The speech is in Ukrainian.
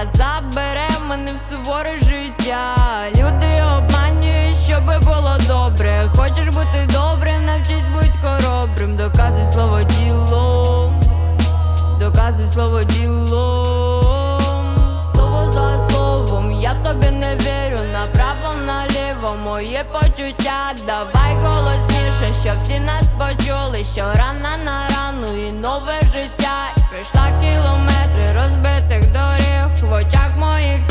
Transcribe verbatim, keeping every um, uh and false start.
забере мене в суворе життя. Люди обманюють, щоби було добре. Хочеш бути добрим, навчись будь хоробрим. Доказуй слово ділом, доказуй слово ділом. Слово за словом, я тобі не вірю. Направо наліво моє почуття. Давай голосніше, щоб всі нас почули. Що рана на рану і нове життя. І пройшла кілометри розбитих доріг. В очах моїх